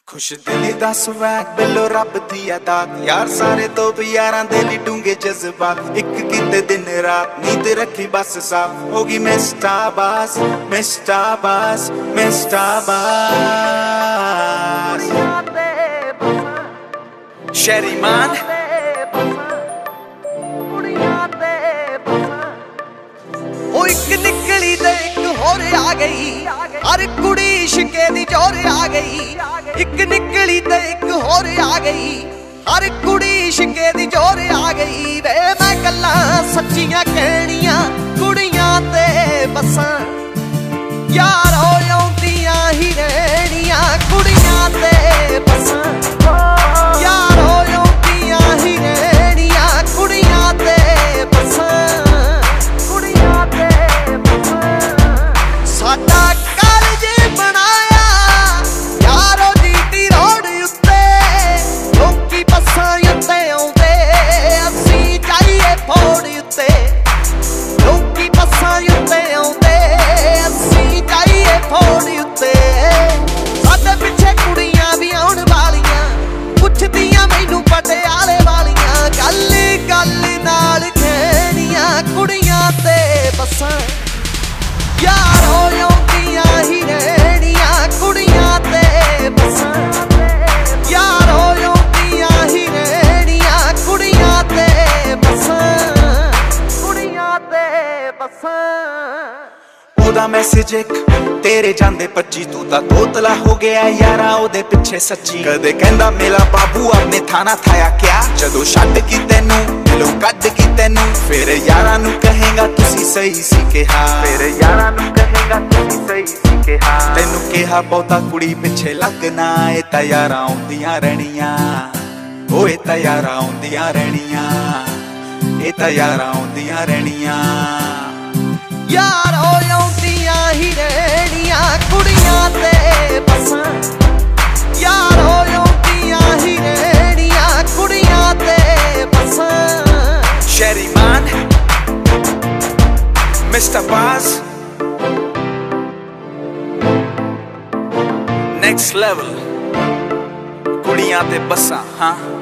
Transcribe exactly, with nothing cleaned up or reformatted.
खुश दिली दा स्वैग बिलो रब दी अदात यार सारे तो भी यारां दे ली डूंगे जज्बात एक कीते दिन रात नींद रखी बस साफ होगी मिस्टर बास मिस्टर बास मिस्टर बास शेरी मान ओ एक निकली ते एक होर आ गई हर कुड़ी इश्के दी जोर आ गई एक निकली ते एक होर आ गई हर कुड़ी इश्के दी जोर आ गई वे मैं गल्लां सच्चियां कहनियां कुड़ियां ते बसां यार हो आउंदियां ही रहनियां कुड़ियां ते बसां यार हो आउंदियां ही रहनियां कुड़ियां ते बसां कुड़ियां ते बसां साडा कालज बनाया यारो जीटी रोड उत्ते लोकी बसां उत्ते आउंदे असीं जाइए फोड़ उत्ते लोकी बसां उत्ते आउंदे असीं जाइए फोड़ उत्ते साडे पिछे कुड़ियां भी आउण वालियां पुछदियां मैनू पटियाले वालियां गल गल नाल कहनियां कुड़ियां ते बसां यार हो आउंदियां ही रहनियां कुड़ियां ते बसां यार हो आउंदियां ही रहनियां कुड़ियां ते बसां कुड़ियां ते बसां ओदा मैसेज एक तेरे जांदे पच्ची तू ता तोतला हो गया यारा ओदे पिछे सच्ची कदे कहंदा मेरा बाबू अपने थाना थाया क्या जदों छड्ड की तैनू दिलों कड्ड की तैनू फिर यारा नू कहेगा तुसी सही सी कहा फिर यारा नू कहेगा तुसी सही सी कहा तैनू कहा बहुता कुड़ी पिछे लगना ए ता यारा आउंदियां रहनियां ओ ए ता यारा आउंदियां रहनियां ए ता यारा आउंदियां रहनियां यार हो आउंदियां ही रहनियां कुड़ियां ते बसां यार हो आउंदियां ही रहनियां कुड़ियां ते बसां शेरी मान मिस्टर बास नेक्स्ट लेवल कुड़ियां ते बसां हाँ